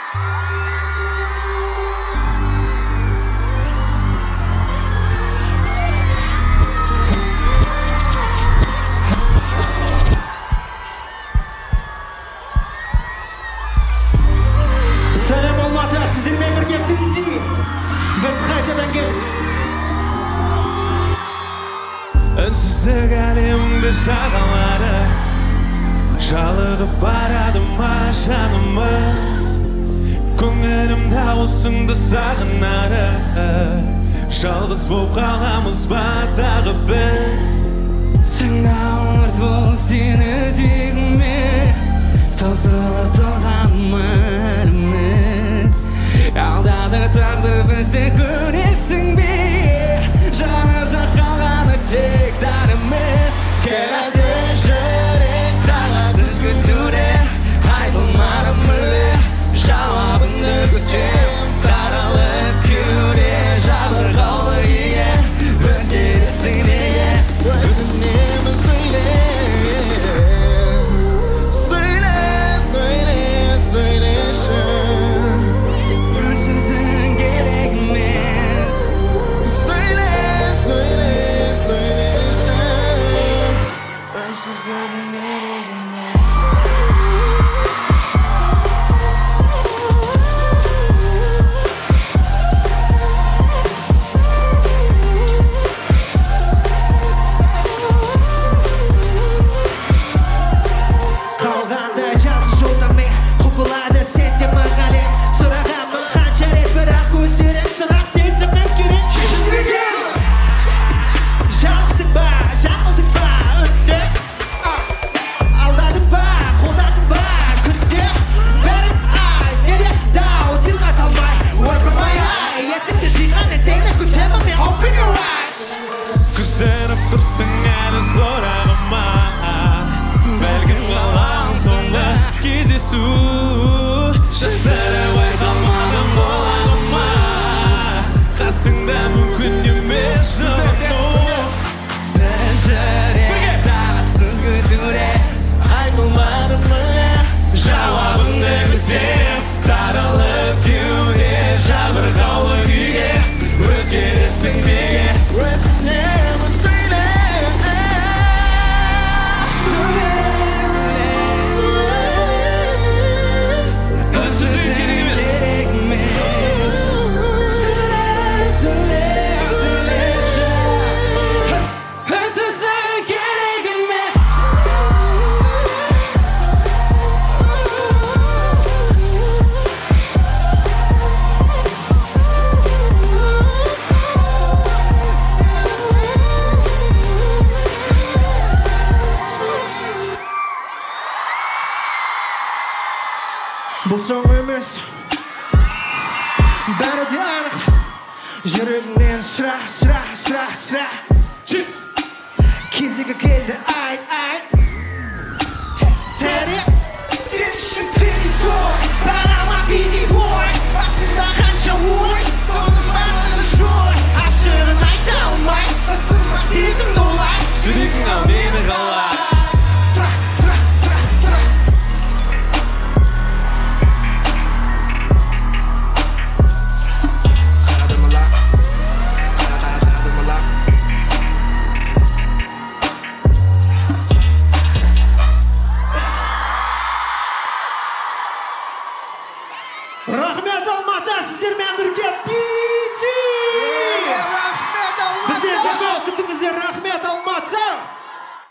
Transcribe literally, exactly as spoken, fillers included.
Үнсіздік әлемді жағалады, жалығып барады ма жанымыз, көңілім дауысыңды сағынады, жалғыз боп қаламыз ба дағы біз. Тыңдаулар бол сені өзегіме, тоздырып тұрған өміріміз, алдады тағдыр бізді көресің бе, жаны жаққалғаны тек дарымыз. Керасыз жүрек тағасыз күтуде, айтылмады мүлде жауабыңды күтем, таралып кеуде жабырқаулы ие, өзгересің неге өзіңнемін сөйле, сөйле, сөйле, сөйлеші. Үнсіздің керек емес, сөйле, сөйле, сөйлеші. Үнсіздің керек емес. Қалғанда жалғыз жолда мен құбылады сенде мағалем, сұрағанмын қанша рет, бірақ көздерің сұрақ сезімім керек. Шешінбеген жалықтық па, жаңылдық па үнде, алдадың ба, қолдадың ба күнде, бәрін ай, неде дау тіл қата алмай, ойпырмай ай, есімді жиған сені күтемін мен. Open your eyes. Күзеніп тұрсың әлі зорағыма, бәлкім қалам соңғы кездесу, жасыра байқалмадым қолағыма, қасыңда мүмкін емес жағыну. Сіз жүрек тағатсыз күтуде, айтылмады мүлде Жауабыңды күтем, таралып кеуде жабырқаулы күйге, өзгересің неге өзіңнемін сөйле, үнсіздік керек емес. сөйле, сөйле, сөйлеші. Үнсіздік керек емес. Бұл соң емес, бәрі де анық, жүрегіңнен сұра, сұра, сұра, сұра. Кезегі келді, айт, айт. Тәре, сен үшін передой, барама биди бой, басында қанша ой, соның бәрі жой. Ашығын айта алмай, ысырма сезімді олай, Жүрегің ал мені қалай. Рахмет Алматы, сіздермен бірге би!